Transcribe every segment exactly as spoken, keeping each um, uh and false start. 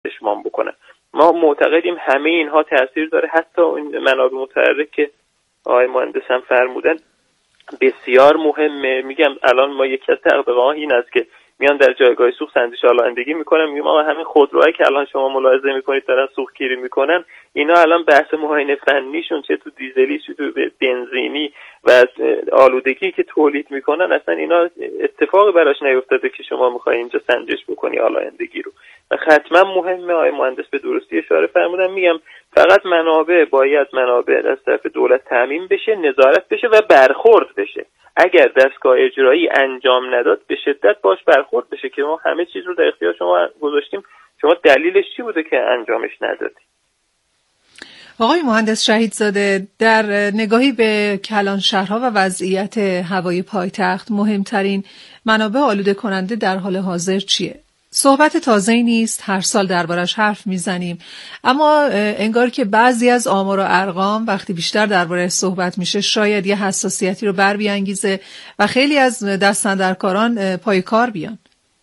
چشمان بکنن. ما معتقدیم همه اینها تاثیر داره، حتی این منابع متحرک که آقای مهندس هم فرمودن بسیار مهمه. میگم الان ما یکی از تقریبا این است که میان در جایگاه سوخت سنجش آلایندگی میکنن، میگم آقا همین خودروهایی که الان شما ملاحظه میکنید دارن سوختگیری میکنن، اینا الان بحث معاینه فنیشون چه تو دیزلی چه تو بنزینی و آلودگی که تولید میکنن اصلا اینا اتفاقی براش نیفتاده که شما میخوای اینجا سنجش بکنی آلایندگی رو. و حتما مهمه، آقای مهندس به درستی اشاره فرمودن. میگم فقط منابع باید منابع از طرف دولت تامین بشه، نظارت بشه و برخورد بشه. اگر دستگاه اجرایی انجام نداد به شدت باش برخورد بشه که ما همه چیز رو در اختیار شما گذاشتیم، شما دلیلش چی بوده که انجامش ندادی؟ آقای مهندس شهیدزاده، در نگاهی به کلانشهرها و وضعیت هوای پایتخت مهمترین منابع آلوده کننده در حال حاضر چیه؟ صحبت تازه‌ای نیست، هر سال دربارش حرف میزنیم، اما انگار که بعضی از آمار و ارقام وقتی بیشتر درباره‌اش صحبت میشه شاید یه حساسیتی رو بر بیانگیزه و خیلی از دستاندرکاران پای کار بیان.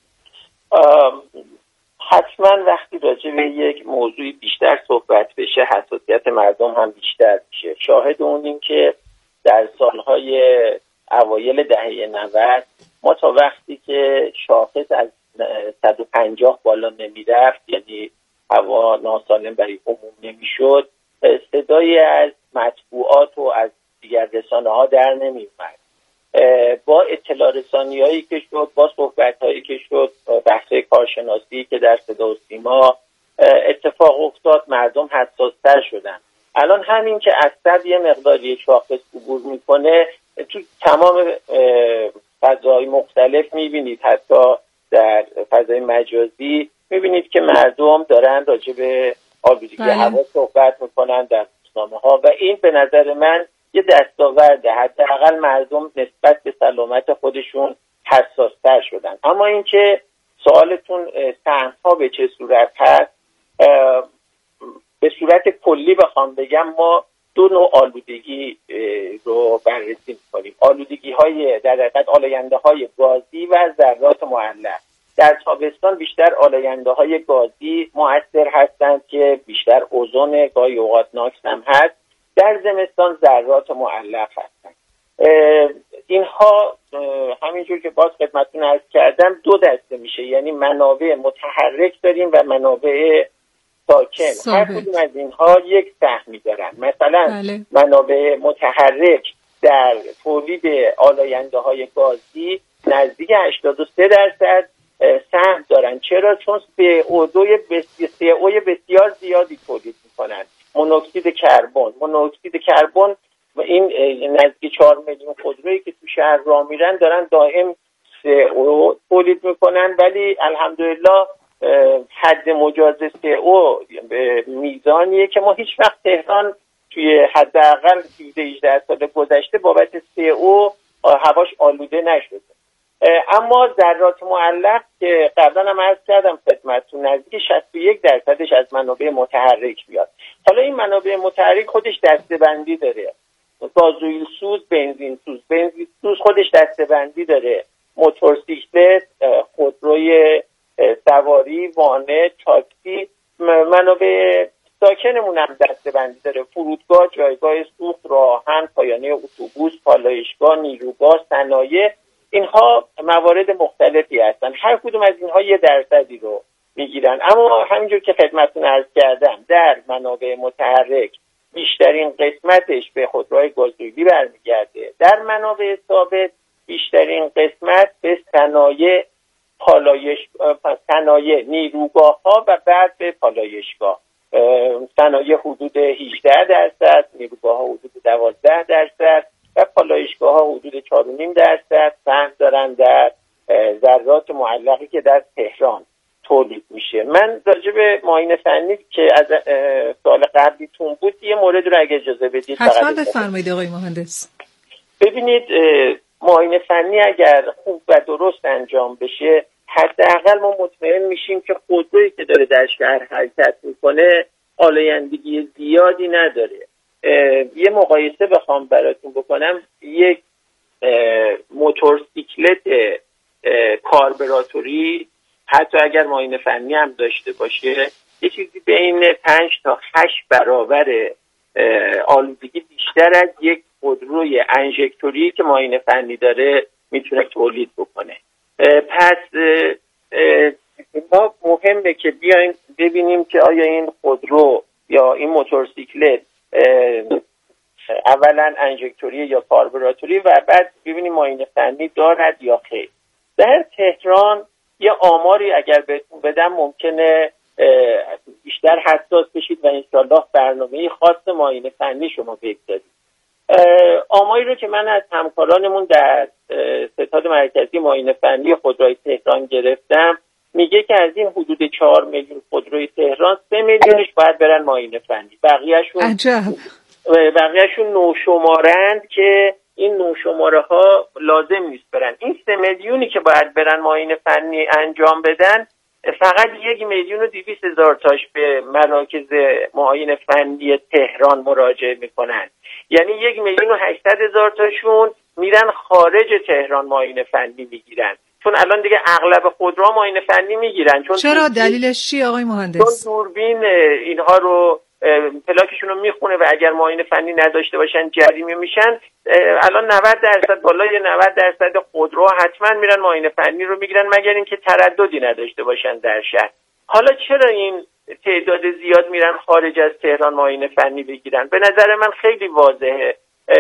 حتما وقتی راجع به یک موضوعی بیشتر صحبت بشه حساسیت مردم هم بیشتر میشه. شاهد اون این که در سالهای اوایل دهه نود ما تا وقتی که شاخص از صد و پنجاه بالا نمیرفت، یعنی هوا ناسالم برای عموم نمیشد، صدایی از مطبوعات و از دیگر رسانه ها در نمیومد. با اطلاع رسانی هایی که شد، با صحبت هایی که شد، بحث کارشناسی که در صدا و سیما اتفاق افتاد، مردم حساستر شدن. الان همین که از صد یه مقداری شاخص عبور میکنه تو تمام فضای مختلف میبینید، حتی در فضای مجازی میبینید که مردم دارن راجع به آلودگی هوا صحبت میکنن در روزنامه ها و این به نظر من یه دستاورده. حداقل مردم نسبت به سلامت خودشون حساستر شدن. اما اینکه سوالتون سهم‌ها به چه صورت هست، به صورت کلی بخوام بگم ما دو نوع آلودگی رو بررسی می‌کنیم. آلودگی های در حقیقت آلاینده های گازی و ذرات معلق. در تابستان بیشتر آلاینده های گازی مؤثر هستند که بیشتر اوزون گاهی اوقات ناکس هم هست. در زمستان ذرات معلق هستند. اینها همینجور که باز خدمتتون عرض کردم دو دسته میشه، یعنی منابع متحرک داریم و منابع ساکن. هر کدوم از اینها یک سهمی دارن. مثلا بله. منابع متحرک در تولید آلاینده های گازی نزدیک هشتاد و سه درصد سهم دارن. چرا؟ چون سی او دو بسیار زیادی تولید میکنن. مونوکسید کربن مونوکسید کربن و این نزدیک چهار میلیون خودرویی که تو شهر راه میرن دارن دائم سی او تولید میکنن، ولی الحمدلله حد مجاز سی او به میزانیه که ما هیچ وقت تهران توی حداقل هجده هجده سال گذشته بابت سی او هواش آلوده نشده. اما ذرات معلق که قبلا هم عرض کردم خدمتتون نزدیک شصت و یک درصدش از منابع متحرک میاد. حالا این منابع متحرک خودش دسته‌بندی داره. گازوئیل سوز، بنزین سوز. بنزین سوز خودش دسته‌بندی داره. موتورسیکلت، خودروی سواری، وانت، تاکسی. منابع ساکنمون هم دسته‌بندی داره. فرودگاه، جایگاه سوخت، راهن، پایانه اتوبوس، پالایشگاه، نیروگاه، صنایع. اینها موارد مختلفی هستن. هر کدوم از اینها یه درصدی رو میگیرن. اما همینجور که خدمتتون عرض کردم در منابع متحرک بیشترین قسمتش به خودروهای گازوئیلی برمیگرده. در منابع ثابت بیشترین قسمت به صنایع، پالایش صنایع، نیروگاه ها و بعد به پالایشگاه. صنایع حدود هجده درصد، نیروگاه ها حدود دوازده درصد و پالایشگاه ها حدود چهار و نیم درصد سهم دارن در ذرات معلقی که در تهران تولید میشه. من راجع به معاینه فنی که از سال قبلیتون بود یه مورد رو اگه اجازه بدید حتما بفرمایید آقای مهندس. ببینید معاینه فنی اگر خوب و درست انجام بشه حداقل ما مطمئن میشیم که خودرویی که داره در شهر حرکت میکنه آلایندگی زیادی نداره. یه مقایسه بخوام براتون بکنم، یک موتورسیکلت کاربراتوری حتی اگر معاینه فنی هم داشته باشه یه چیزی بین پنج تا هشت برابر آلودگی بیشتر از یک خودروی انژکتوری که معاینه فنی داره میتونه تولید بکنه. پس ما مهمه که بیایم ببینیم که آیا این خودرو یا این موتورسیکلت اولا انژکتوری یا کاربراتوری و بعد ببینیم معاینه فنی دارد یا خیر. در تهران یه آماری اگر بهتون بدم ممکنه بیشتر حساس بشید و انشالله برنامه خاص معاینه فنی شما بگذارید. آماری رو که من از همکارانمون در ستاد مرکزی معاینه فنی خودروی تهران گرفتم میگه که از این حدود چهار میلیون خودروی تهران سه میلیونش باید برن معاینه فنی. بقیه‌شون عجب. بقیه‌شون نوشمارند که این نوشماره ها لازم نیست برن. این سه میلیونی که باید برن معاینه فنی انجام بدن فقط یک میلیون و دویست هزار تاش به مراکز معاینه فنی تهران مراجعه میکنن. یعنی یک میلیون و هشتصد هزار تاشون میرن خارج تهران معاینه فنی میگیرن. چون الان دیگه اغلب خودروها معاینه فنی میگیرن. چون چرا دلیلش چی آقای مهندس؟ چون دوربین اینها رو پلاکشون رو میخونه و اگر معاینه فنی نداشته باشن جریمه میشن. الان نود درصد بالای نود درصد خودروها حتما میرن معاینه فنی رو میگیرن مگر اینکه ترددی نداشته باشن در شهر. حالا چرا این تعداد زیاد میرن خارج از تهران معاینه فنی بگیرن؟ به نظر من خیلی واضحه.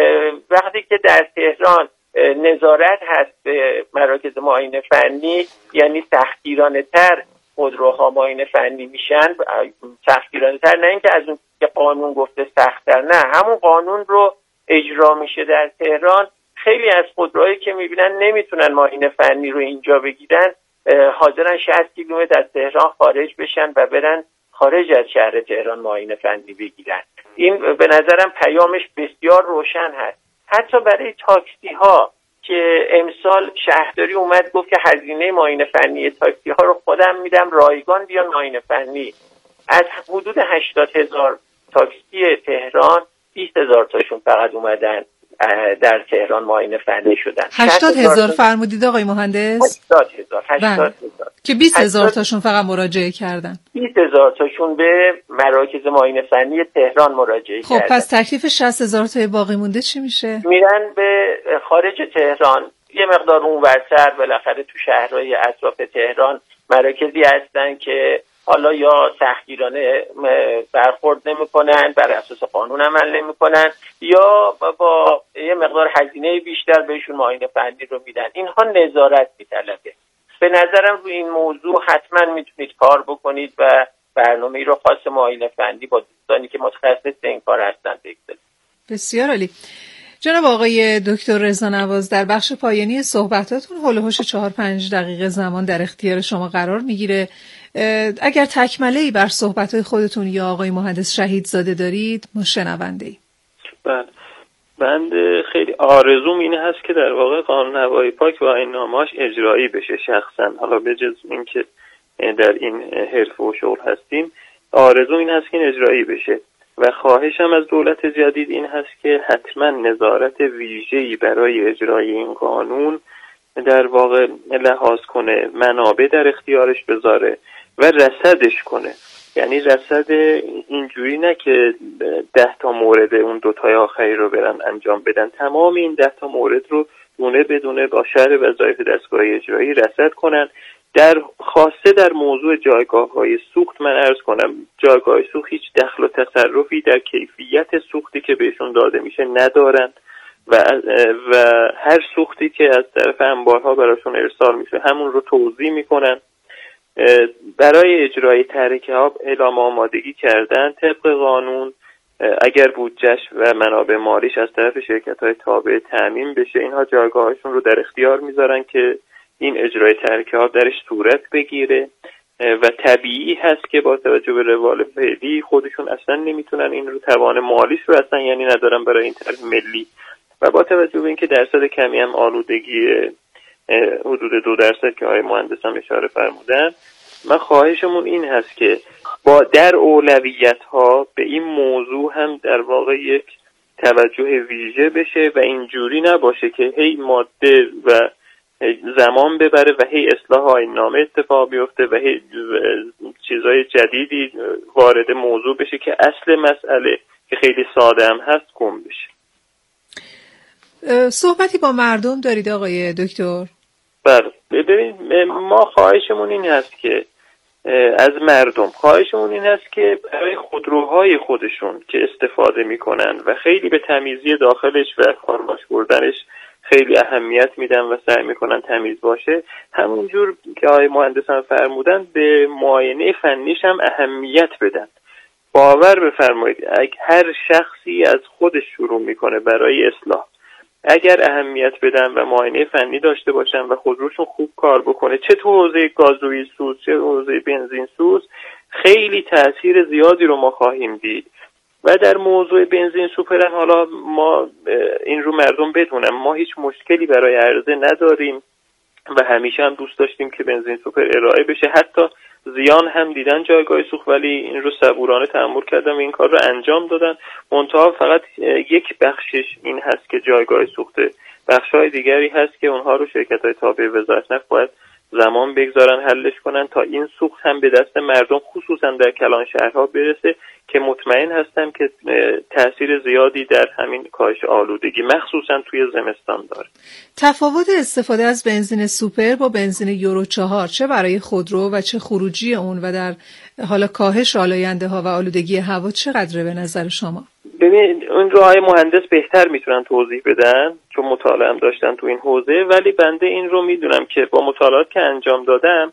وقتی که در تهران نظارت هست به مراکز معاینه فنی، یعنی سختگیرانه تر خودروها معاینه فنی میشن. سختگیرانه تر نه اینکه از اون که قانون گفته سخت‌تر، نه، همون قانون رو اجرا میشه در تهران. خیلی از خودروهایی که میبینن نمیتونن معاینه فنی رو اینجا بگیرن حاضرن شصت کیلومتر از تهران خارج بشن و برن خارج از شهر تهران معاینه فنی بگیرن. این به نظرم پیامش بسیار روشن هست. حتی برای تاکسی ها که امسال شهرداری اومد گفت که هزینه معاینه فنی تاکسی ها رو خودم میدم، رایگان بیان معاینه فنی. از حدود هشتاد هزار تاکسی تهران بیست هزار تاشون فقط اومدن در تهران معاینه فنی شدن. هشتاد هزار فرمودید آقای مهندس؟ هشتاد هزار هشتاد هزار که بیست هزار تاشون فقط مراجعه کردن. بیست هزار تاشون به مراکز معاینه فنی تهران مراجعه خب کردن. پس تکلیف شصت هزار تای باقی مونده چی میشه؟ میرن به خارج تهران. یه مقدار اونورتر بالاخره تو شهرهای اطراف تهران مراکزی هستن که حالا یا سختگیرانه برخورد نمی‌کنن، بر اساس قانون عمل نمی‌کنن، یا با یه مقدار هزینه بیشتر بهشون معاینه فنی رو میدن. اینها نظارت میطلبه. به نظرم روی این موضوع حتما میتونید کار بکنید و برنامه‌ای رو خاص معاینه فنی با دوستانی که متخصص این کار هستن بگذارید. بسیار عالی. جناب آقای دکتر رضا نواز، در بخش پایانی صحبتاتون هول و هوش چهار پنج دقیقه زمان در اختیار شما قرار میگیره. اگر تکمله‌ای بر صحبت‌های خودتون یا آقای مهندس شهیدزاده دارید ما شنونده‌ایم. بله، من خیلی آرزوم این هست که در واقع قانون هوای پاک و آیین‌نامه‌اش اجرایی بشه. شخصا حالا به جز این که در این حرفه و شغل هستیم، آرزوم این هست که این اجرایی بشه و خواهشم از دولت جدید این هست که حتما نظارت ویژه‌ای برای اجرای این قانون در واقع لحاظ کنه، منابع در اختیارش بذاره و رصدش کنه. یعنی رصد اینجوری نه که ده تا مورد اون دوتای آخری رو برن انجام بدن، تمام این ده تا مورد رو دونه بدونه با شرح وظایف دستگاه اجرایی رصد کنن. در خاصه در موضوع جایگاه‌های سوخت من عرض کنم جایگاه سوخت هیچ دخل و تصرفی در کیفیت سوختی که بهشون داده میشه ندارن و و هر سوختی که از طرف انبارها براشون ارسال میشه همون رو توزیع میکنن. برای اجرای ترکه ها اعلام آمادگی کردن طبق قانون. اگر بودجهش و منابع مالیش از طرف شرکت‌های تابع تامین بشه، اینها جایگاهشون رو در اختیار میذارن که این اجرای ترکه ها درش صورت بگیره و طبیعی هست که با توجه به روال فعلی خودشون اصلا نمیتونن این رو توان مالیش رو اصلا یعنی ندارن برای این طرح ملی و با توجه به اینکه درصد کمی هم آلودگی حدود دو درصد که آقای مهندس هم اشاره فرمودن، من خواهشمون این هست که با در اولویت ها به این موضوع هم در واقع یک توجه ویژه بشه و اینجوری نباشه که هی ماده و زمان ببره و هی اصلاح آیین نامه اتفاق بیفته و هی چیزای جدیدی وارد موضوع بشه که اصل مسئله که خیلی ساده هم هست گم بشه. صحبتی با مردم دارید آقای دکتر؟ بله، ببین ما خواهشمون این هست که از مردم خواهشمون این هست که برای خودروهای خودشون که استفاده میکنن و خیلی به تمیزی داخلش و کارباش بردنش خیلی اهمیت میدن و سعی میکنن تمیز باشه، همونجور که آقای مهندسان فرمودن به معاینه فنیش هم اهمیت بدن. باور بفرمایید اگه هر شخصی از خودش شروع میکنه برای اصلاح، اگر اهمیت بدن و معاینه فنی داشته باشن و خودروشون خوب کار بکنه، چه تو حوزه گازوئیل سوز چه حوزه بنزین سوز، خیلی تأثیر زیادی رو ما خواهیم دید. و در موضوع بنزین سوپر حالا ما این رو مردم بدونم ما هیچ مشکلی برای عرضه نداریم و همیشه هم دوست داشتیم که بنزین سوپر ارائه بشه. حتی زیان هم دیدن جایگاه سوخت ولی این رو صبورانه تحمل کردن و این کار رو انجام دادن. منتها فقط یک بخشش این هست که جایگاه سوخته، بخش‌های دیگری هست که اونها رو شرکت‌های تابع وزارت نفت باید زمان بگذارن حلش کنن تا این سوخت هم به دست مردم خصوصا در کلان شهرها برسه که مطمئن هستم که تأثیر زیادی در همین کاهش آلودگی مخصوصا توی زمستان داره. تفاوت استفاده از بنزین سوپر با بنزین یورو چهار چه برای خودرو و چه خروجی اون و در حالا کاهش آلاینده ها و آلودگی هوا چقدره به نظر شما؟ ببین اون رو های مهندس بهتر میتونن توضیح بدن چون مطالعه هم داشتن تو این حوزه، ولی بنده این رو میدونم که با مطالعات که انجام دادم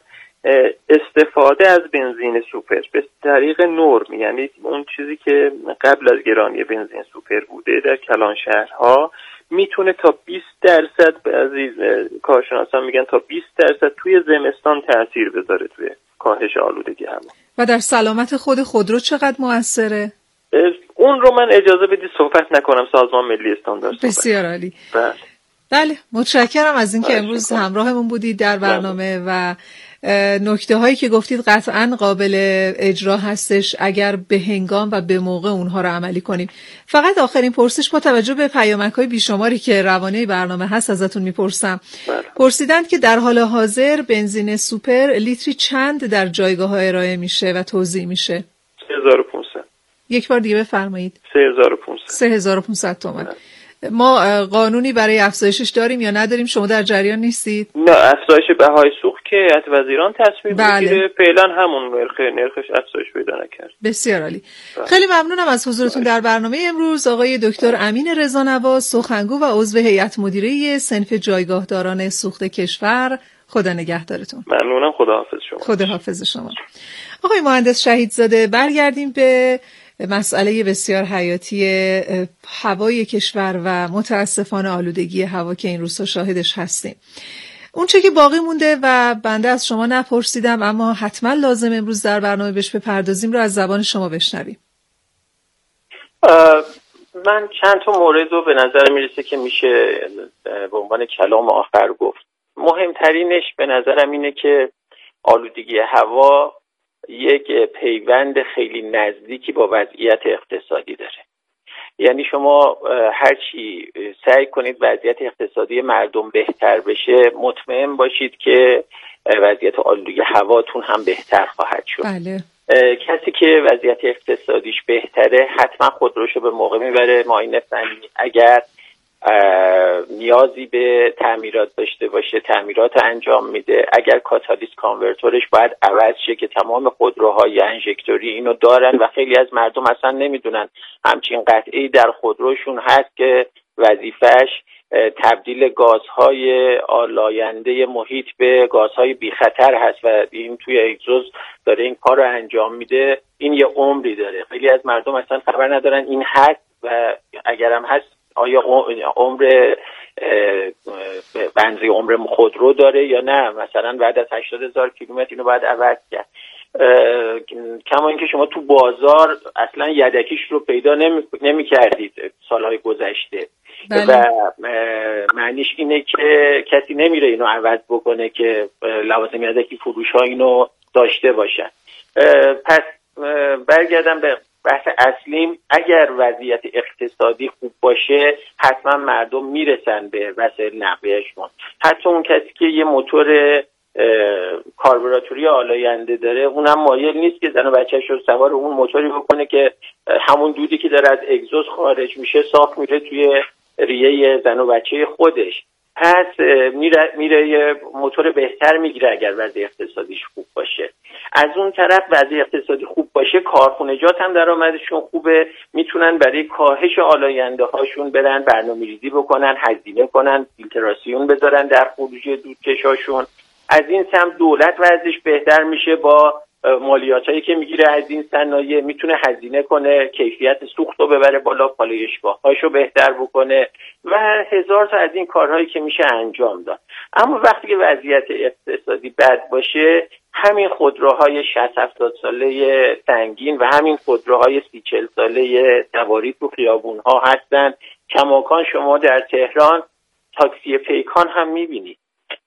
استفاده از بنزین سوپر به طریق نرم، یعنی اون چیزی که قبل از گرانی بنزین سوپر بوده در کلان شهرها، میتونه تا بیست درصد بعضی کارشناسان میگن تا بیست درصد توی زمستان تأثیر بذاره توی کاهش آلودگی هوا. و در سلامت خود خودرو چقدر موثره؟ اون رو من اجازه بدید صحبت نکنم، سازمان ملی استاندارد. بسیار عالی. بله بله متشکرم از اینکه امروز همراهمون بودید در برنامه و نکته هایی که گفتید قطعاً قابل اجرا هستش اگر به هنگام و به موقع اونها رو عملی کنیم. فقط آخرین پرسش با توجه به پیامک های بیشماری که روانه برنامه هست ازتون میپرسم. پرسیدند که در حال حاضر بنزین سوپر لیتری چند در جایگاه ها ارائه میشه و توزیع میشه؟ سه هزار و پانصد. یک بار دیگه بفرمایید. سه هزار و پانصد. سه هزار و پانصد تومان. ما قانونی برای افزایشش داریم یا نداریم؟ شما در جریان نیستید؟ نه، افزایش بهای سوخت که هیئت وزیران تصمیم بله. میگیره، فعلا همون نرخ نرخش افزایش پیدا نکرد. بسیار عالی. بله. خیلی ممنونم از حضورتون در برنامه امروز آقای دکتر امین رضانواز، سخنگو و عضو هیئت مدیره صنف جایگاهداران سوخت کشور. خدا نگهدارتون. ممنونم، خداحافظ شما. خداحافظ شما. آقای مهندس شهیدزاده، برگردیم به مسئله بسیار حیاتی هوای کشور و متاسفانه آلودگی هوا که این روزها شاهدش هستیم. اون چه که باقی مونده و بنده از شما نپرسیدم اما حتما لازم امروز در برنامه بهش بپردازیم رو از زبان شما بشنویم. من چند تا مورد رو به نظر میرسه که میشه به عنوان کلام آخر گفت. مهمترینش به نظرم اینه که آلودگی هوا یک پیوند خیلی نزدیکی با وضعیت اقتصادی داره. یعنی شما هرچی سعی کنید وضعیت اقتصادی مردم بهتر بشه، مطمئن باشید که وضعیت آلودگی هواتون هم بهتر خواهد شد. بله. کسی که وضعیت اقتصادیش بهتره حتما خودروشو به موقع میبره معاینه فنی، اگر نیازی به تعمیرات داشته باشه تعمیرات انجام میده، اگر کاتالیست کانورتورش باید عوض شه که تمام خودروهای انژکتوری اینو دارن و خیلی از مردم اصلا نمیدونن همچین قطعی در خودروشون هست که وظیفش تبدیل گازهای آلاینده محیط به گازهای بی خطر هست و این توی اگزوز داره این کار رو انجام میده. این یه عمری داره، خیلی از مردم اصلا خبر ندارن این هست و اگرم هست آیا عمر بنزی عمر خودرو داره یا نه، مثلا بعد از هشتاد هزار کیلومتر اینو باید عوض کرد. کما اینکه شما تو بازار اصلا یدکیش رو پیدا نمی کردید سالهای گذشته. بله. و معنیش اینه که کسی نمیره اینو عوض بکنه که لوازم یدکی فروش ها اینو داشته باشن. پس برگردم به بحث اصلیم اگر وضعیت اقتصادی خوب باشه حتما مردم میرسن به وسایل نقلیه‌شون. حتی اون کسی که یه موتور کاربراتوری آلاینده داره اونم مایل نیست که زن و بچه‌ش رو سوار اون موتوری بکنه که همون دودی که داره از اگزوز خارج میشه صاف میره توی ریه زن و بچه خودش. پس میره میره یه موتور بهتر میگیره اگر وضع اقتصادیش خوب باشه. از اون طرف وضع اقتصادی خوب باشه کارخونجات هم درآمدشون خوبه، میتونن برای کاهش آلاینده هاشون برن برنامه‌ریزی بکنن، هزینه کنن، فیلتراسیون بذارن در خروجی دودکشاشون. از این سمت دولت وضعش بهتر میشه، با مالیاتایی که میگیره از این صنایع میتونه هزینه کنه، کیفیت سوخت رو ببره بالا، پالایشگاه‌هاشو بهتر بکنه و هزار تا از این کارهایی که میشه انجام داد. اما وقتی که وضعیت اقتصادی بد باشه همین خودروهای شصت هفتاد ساله سنگین و همین خودروهای سی چهل ساله سواری تو خیابون‌ها هستن. کماکان شما در تهران تاکسی پیکان هم میبینید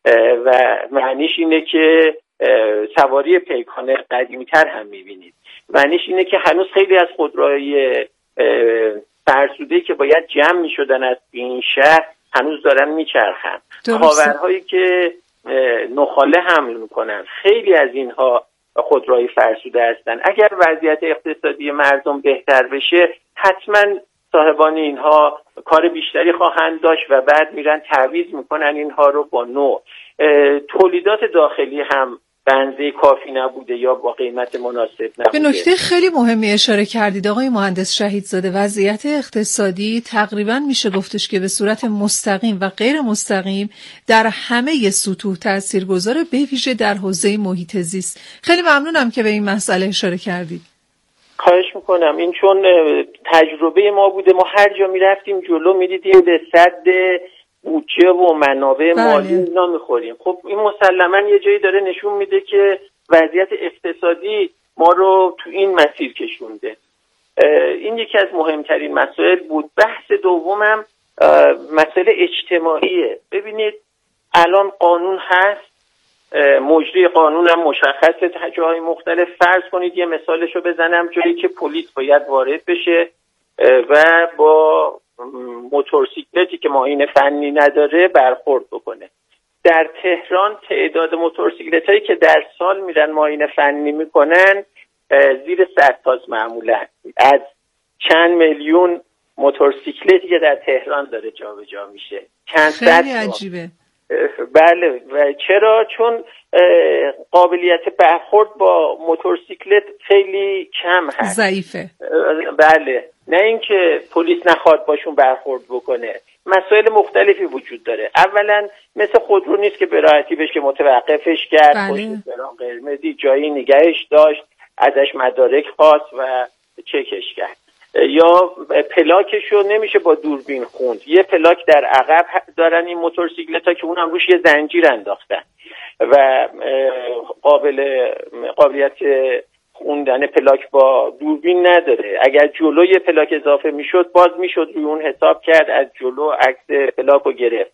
و معنیش اینه که سواری پیکان قدیمی‌تر هم می‌بینید. معنیش اینه که هنوز خیلی از خودروهای فرسوده‌ای که باید جمع می‌شدن از این شهر هنوز دارن میچرخن. خاورهایی که نخاله حمل میکنن خیلی از اینها خودروهای فرسوده هستن. اگر وضعیت اقتصادی مردم بهتر بشه حتما صاحبان اینها کار بیشتری خواهند داشت و بعد میرن تعویض میکنن اینها رو با نو. تولیدات داخلی هم بنزه کافی نبوده یا با قیمت مناسب نبوده. به نکته خیلی مهمی اشاره کردید آقای مهندس شهیدزاده. وضعیت اقتصادی تقریبا میشه گفتش که به صورت مستقیم و غیر مستقیم در همه سطوح تاثیرگذاره، به ویژه در حوزه محیط زیست. خیلی ممنونم که به این مسئله اشاره کردید. خواهش میکنم. این چون تجربه ما بوده، ما هر جا میرفتیم جلو میدیدیم به صد بودجه و منابع مالی اینا میخوریم. خب این مسلما یه جایی داره نشون میده که وضعیت اقتصادی ما رو تو این مسیر کشونده. این یکی از مهمترین مسائل بود. بحث دومم مسئله اجتماعیه. ببینید الان قانون هست، مجری قانون هم مشخصه تا جاهای مختلف. فرض کنید یه مثالشو بزنم، جایی که پلیس باید وارد بشه و با موتورسیکلتی که معاینه فنی نداره برخورد بکنه. در تهران تعداد موتورسیکلتایی که در سال میرن معاینه فنی میکنن زیر صد تاست معمولا. از چند میلیون موتورسیکلتی که در تهران داره جابجا میشه چند صد. خیلی عجیبه. بله. و چرا؟ چون قابلیت برخورد با موتورسیکلت خیلی کم هست، ضعیفه. بله. نه اینکه پلیس نخواد باشون برخورد بکنه. مسائل مختلفی وجود داره. اولا مثل خودرو نیست که به راحتی بشه متوقفش کرد، پشت فرمان قرمزی جایی نگهش داشت، ازش مدارک خواست و چکش کرد. یا پلاکشو نمیشه با دوربین خوند. یه پلاک در عقب دارن این موتورسیکلت‌ها که اونم روش یه زنجیر انداختن و قابل قابلیت خوندن پلاک با دوربین نداره. اگر جلو یه پلاک اضافه میشد باز میشد روی اون حساب کرد، از جلو عکس پلاک رو گرفت.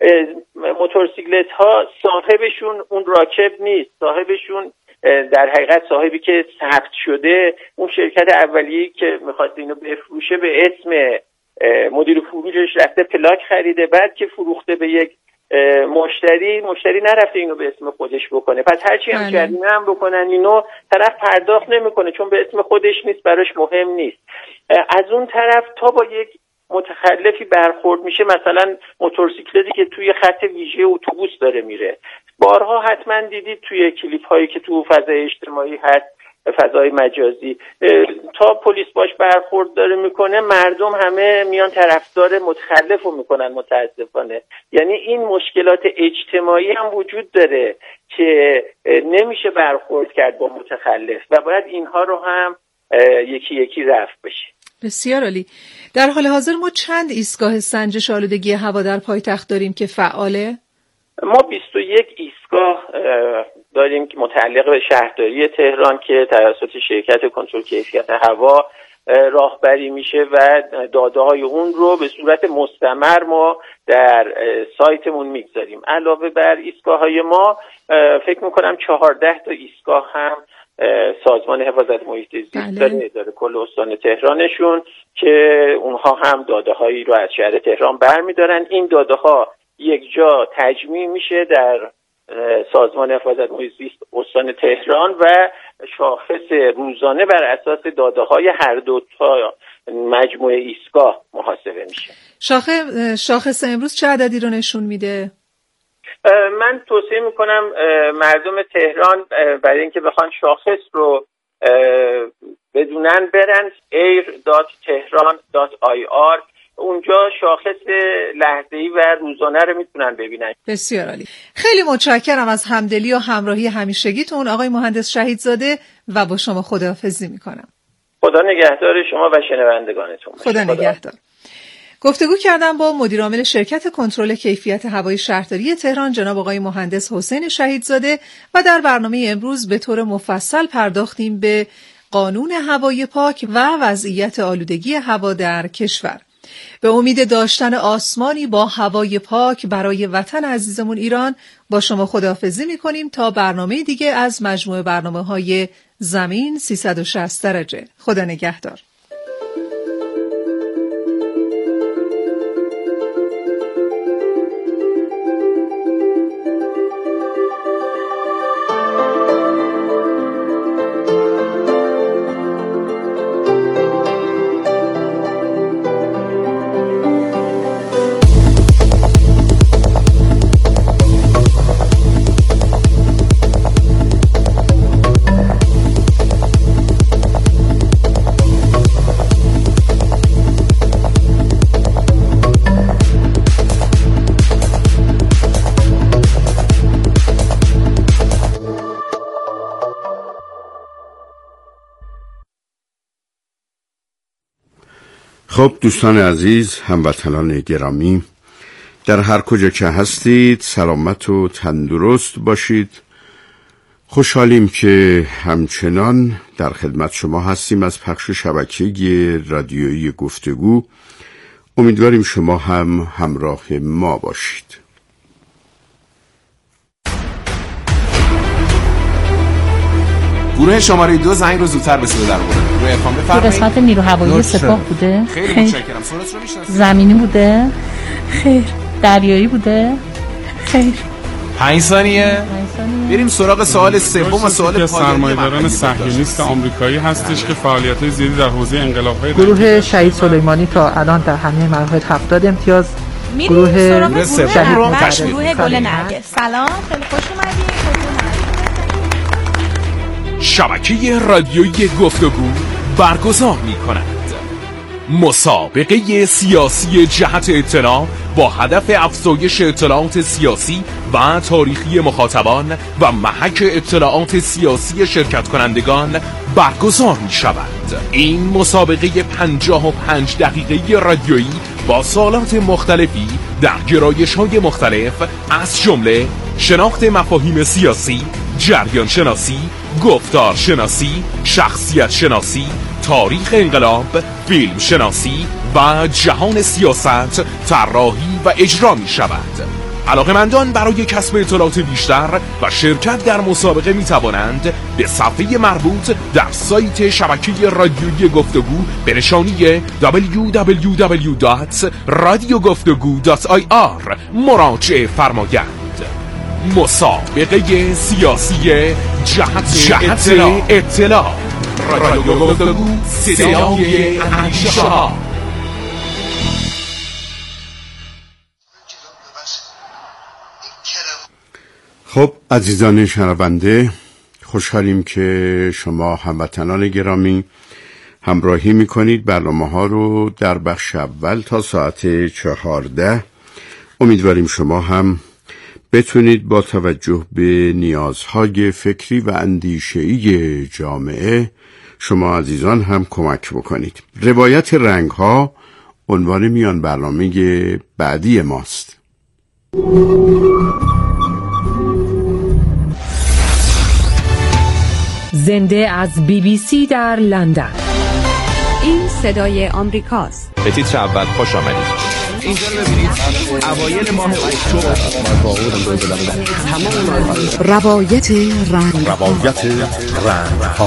موتورسیکلت ها صاحبشون اون راکب نیست، صاحبشون در حقیقت صاحبی که ثبت شده اون شرکت اولیه‌ای که میخواست اینو بفروشه به اسم مدیر فروشش رفته پلاک خریده، بعد که فروخته به یک مشتری مشتری نرفته اینو به اسم خودش بکنه. پس هرچی هم جریمه هم بکنن اینو طرف پرداخت نمیکنه چون به اسم خودش نیست، براش مهم نیست. از اون طرف تا با یک متخلفی برخورد میشه، مثلا موتورسیکلتی که توی خط ویژه اتوبوس داره میره، بارها حتما دیدید توی کلیپ هایی که تو فضای اجتماعی هست، فضای مجازی، تا پلیس باش برخورد داره میکنه مردم همه میان طرفدار متخلف رو میکنن متاسفانه. یعنی این مشکلات اجتماعی هم وجود داره که نمیشه برخورد کرد با متخلف و باید اینها رو هم یکی یکی رفع بشه. بسیار عالی. در حال حاضر ما چند ایستگاه سنجش آلودگی هوا در پایتخت داریم که فعاله؟ ما بیست و یک ایستگاه داریم که متعلق به شهرداری تهران که توسط شرکت کنترل کیفیت هوا راهبری میشه و داده های اون رو به صورت مستمر ما در سایتمون میگذاریم. علاوه بر ایستگاه های ما فکر میکنم چهارده تا ایستگاه هم سازمان حفاظت محیط زیست داره، داره کل استان تهرانشون که اونها هم داده هایی رو از شهر تهران برمیدارن. این داده ها یک جا تجمیع میشه در سازمان حفاظت محیط زیست استان تهران و شاخص روزانه بر اساس داده های هر دو تا مجموعه ایستگاه محاسبه میشه. شاخص شاخص امروز چه عددی رو نشون میده؟ من توصیه میکنم مردم تهران برای اینکه بخوان شاخص رو بدونن برن ایر دات تهران دات آی آر، اونجا شاخص لحظه‌ای و روزانه رو میتونن ببینن. بسیار عالی. خیلی متشکرم از همدلی و همراهی همیشگیتون آقای مهندس شهیدزاده و با شما خداحافظی میکنم. خدا نگهدار شما و شنوندگانتون. خدا نگهدار. گفتگو کردم با مدیرعامل شرکت کنترل کیفیت هوای شهرداری تهران جناب آقای مهندس حسین شهیدزاده و در برنامه امروز به طور مفصل پرداختیم به قانون هوای پاک و وضعیت آلودگی هوا در کشور. به امید داشتن آسمانی با هوای پاک برای وطن عزیزمون ایران با شما خداحافظی می‌کنیم تا برنامه دیگه از مجموعه برنامه‌های زمین سیصد و شصت درجه. خدا نگهدار. خب دوستان عزیز، هموطنان گرامی، در هر کجا که هستید سلامت و تندرست باشید. خوشحالیم که همچنان در خدمت شما هستیم از پخش شبکه رادیویی گفتگو. امیدواریم شما هم همراه ما باشید. گروه شماره دو زنگ رو زودتر به صدا در آورد. روی ارقام بفرمایید. قسمت نیرو هوایی سپاه بوده؟ خیلی متشکرم. سرعت رو میشناسید؟ زمینی بوده؟ خیر. دریایی بوده؟ خیر. پنج ثانیه. بریم سراغ سوال سوم و سوال پایانی. سرمایه‌داران صهیونیست آمریکایی هستش که فعالیت‌های زیادی در حوزه انقلاب‌های گروه شهید سلیمانی تا الان در همه مراحل هفتاد امتیاز. گروه شهید گروه گل نرگس. سلام، خیلی خوش اومدید. شبکه رادیویی گفتگو برگزار می‌کند مسابقه سیاسی جهت اطلاع با هدف افزایش اطلاعات سیاسی و تاریخی مخاطبان و محک اطلاعات سیاسی شرکت کنندگان برگزار می شود. این مسابقه پنجاه و پنج دقیقه رادیویی با سوالات مختلفی در گرایش‌های مختلف از جمله شناخت مفاهیم سیاسی، جریان شناسی، گفتار شناسی، شخصیت شناسی، تاریخ انقلاب، فیلم شناسی و جهان سیاست طراحی و اجرا می شود. علاقه‌مندان برای کسب اطلاعات بیشتر و شرکت در مسابقه می توانند به صفحه مربوط در سایت شبکه رادیویی گفتگو به نشانی دبلیو دبلیو دبلیو دات رادیو گفتگو دات آی آر مراجعه فرمایند. مسابقه سیاسی جهت, جهت اطلاع, اطلاع. رادیو گفتگو صدای اندیشه ها. خب عزیزان شنونده، خوشحالیم که شما هموطنان گرامی همراهی میکنید برنامه ها رو در بخش اول تا ساعت چهارده. امیدواریم شما هم بتونید با توجه به نیازهای فکری و اندیشه‌ای جامعه شما عزیزان هم کمک بکنید. روایت رنگ‌ها عنوان میان برنامه بعدی ماست. زنده از بی بی سی در لندن. این صدای آمریکاست. به تیتر اول خوش آمدید. اینجا رو ببینید اوایل ماه اکتبر روایت رنگ روایت رنگ ها.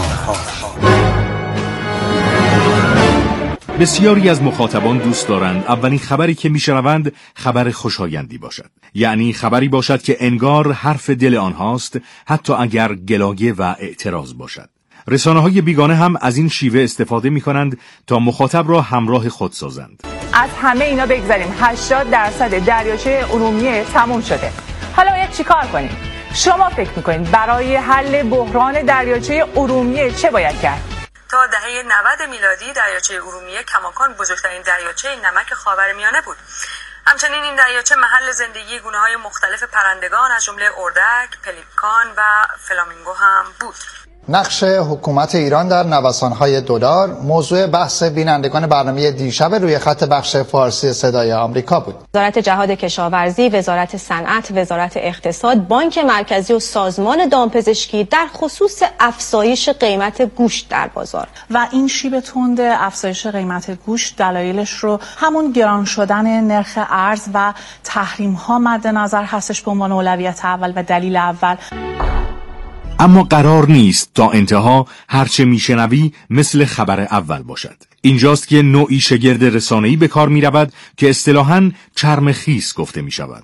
بسیاری از مخاطبان دوست دارند اولین خبری که میشنوند خبر خوشایندی باشد، یعنی خبری باشد که انگار حرف دل آنهاست، حتی اگر گلایه و اعتراض باشد. رسانه‌های بیگانه هم از این شیوه استفاده می‌کنند تا مخاطب را همراه خود سازند. از همه اینا بگذاریم هشتاد درصد دریاچه ارومیه تموم شده. حالا باید چیکار کنیم؟ شما فکر می‌کنید برای حل بحران دریاچه ارومیه چه باید کرد؟ تا دهه نود میلادی دریاچه ارومیه کماکان بزرگترین دریاچه نمک خاورمیانه بود. همچنین این دریاچه محل زندگی گونه‌های مختلف پرندگان از جمله اردک، پلیکان و فلامینگو هم بود. نقش حکومت ایران در نوسان‌های دلار موضوع بحث بینندگان برنامه دیشب روی خط بخش فارسی صدای آمریکا بود. وزارت جهاد کشاورزی، وزارت صنعت، وزارت اقتصاد، بانک مرکزی و سازمان دامپزشکی در خصوص افزایش قیمت گوشت در بازار. و این شیب تند افزایش قیمت گوشت دلایلش رو همون گران شدن نرخ ارز و تحریم‌ها مد نظر هستش به عنوان اولویت اول و دلیل اول. اما قرار نیست تا انتها هرچه میشنوی مثل خبر اول باشد. اینجاست که نوعی شگرد رسانه‌ای به کار می‌رود که اصطلاحاً چرم خیس گفته می‌شود.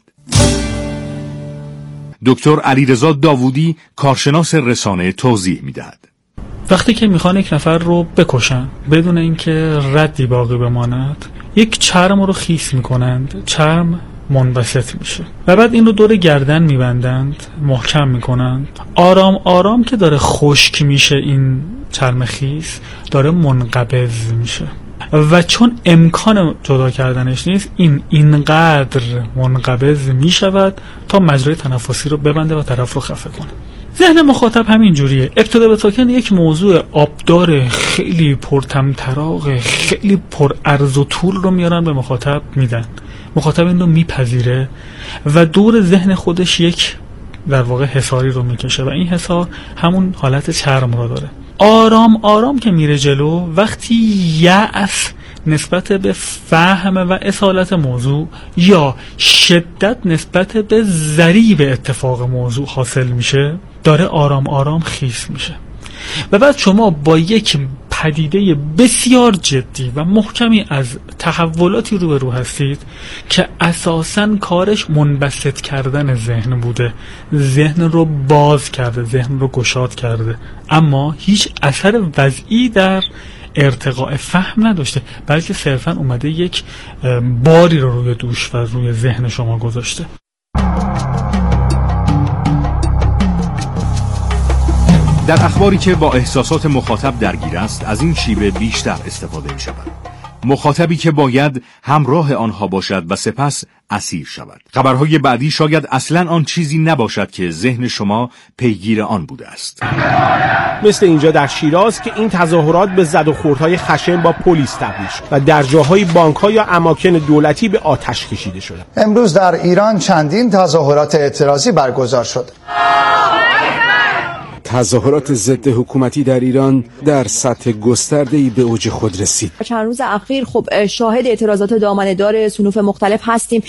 دکتر علیرضا داوودی کارشناس رسانه توضیح می‌دهد. وقتی که میخوان یک نفر رو بکشن بدون اینکه ردی باقی بماند، یک چرم رو خیس می‌کنند، چرم منبسط میشه و بعد این رو دور گردن میبندند، محکم میکنند. آرام آرام که داره خشک میشه این چرم خیس داره منقبض میشه و چون امکان جدا کردنش نیست این اینقدر منقبض میشود تا مجرای تنفسی رو ببنده و طرف رو خفه کنه. ذهن مخاطب همین جوریه. ابتدا به ساکن یک موضوع آبدار خیلی پرطمطراق، خیلی پر عرض و طول رو میارن به مخاطب میدن. مخاطب این رو میپذیره و دور ذهن خودش یک در واقع حصاری رو میکشه و این حصار همون حالت چرم رو داره. آرام آرام که میره جلو، وقتی یأس نسبت به فهم و اصالت موضوع یا شدت نسبت به ضریب اتفاق موضوع حاصل میشه، داره آرام آرام خیس میشه و بعد شما با یک پدیده بسیار جدی و محکمی از تحولاتی روبرو هستید که اساساً کارش منبسط کردن ذهن بوده، ذهن رو باز کرده، ذهن رو گشاد کرده، اما هیچ اثر وضعی در ارتقاء فهم نداشته، بلکه صرفاً اومده یک باری رو روی دوش و روی ذهن شما گذاشته. در اخباری که با احساسات مخاطب درگیر است از این شیوه بیشتر استفاده می شود. مخاطبی که باید همراه آنها باشد و سپس اسیر شود. خبرهای بعدی شاید اصلاً آن چیزی نباشد که ذهن شما پیگیر آن بوده است. مثل اینجا در شیراز که این تظاهرات به زد و خوردهای خشن با پلیس تبدیل شد و در جاهای بانک‌ها یا اماکن دولتی به آتش کشیده شد. امروز در ایران چندین تظاهرات اعتراضی برگزار شد. تظاهرات ضد حکومتی در ایران در سطح گسترده‌ای به اوج خود رسید. چند روز اخیر خب شاهد اعتراضات دامنه‌دار صنوف مختلف هستیم.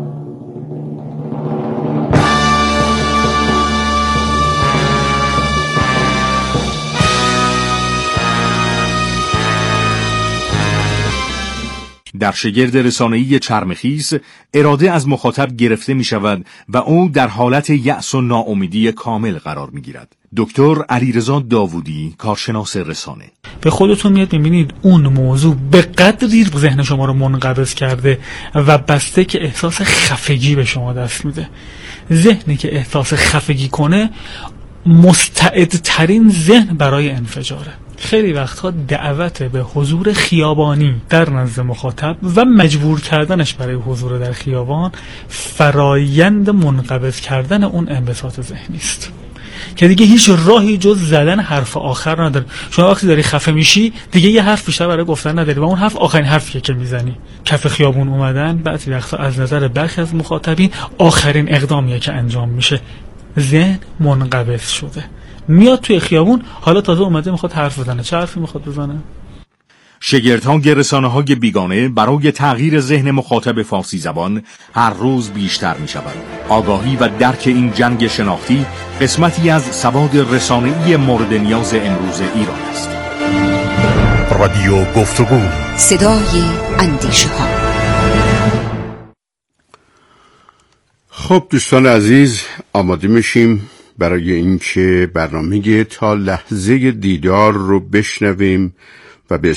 در شگرد رسانه‌ای چرمخیز اراده از مخاطب گرفته می شود و او در حالت یأس و ناامیدی کامل قرار می گیرد. دکتر علیرضا داوودی کارشناس رسانه. به خودتون میاد میبینید اون موضوع به قدری ذهن شما رو منقبض کرده و بسته که احساس خفگی به شما دست میده. ذهنی که احساس خفگی کنه مستعدترین ذهن برای انفجاره. خیلی وقتها دعوت به حضور خیابانی در نزد مخاطب و مجبور کردنش برای حضور در خیابان فرایند منقبض کردن اون انبساط ذهنی است که دیگه هیچ راهی جز زدن حرف آخر نداره. شما وقتی داری خفه میشی دیگه یه حرف بیشتر برای گفتن نداری و اون حرف آخرین حرفیه که میزنی. کف خیابون اومدن بعضی وقتا از نظر برخی از مخاطبین آخرین اقدامیه که انجام میشه. ذهن منقبض شده، میاد توی خیابون، حالا تازه اومده میخواد حرف بزنه. چه حرفی میخواد بزنه؟ شگردها رسانه‌های بیگانه برای تغییر ذهن مخاطب فارسی زبان هر روز بیشتر می‌شوند. آگاهی و درک این جنگ شناختی قسمتی از سواد رسانه‌ای مورد نیاز امروز ایران است. رادیو گفتگو، صدای اندیشه ها. خب دوستان عزیز، آماده میشیم برای اینکه برنامه تا لحظه دیدار رو بشنویم و به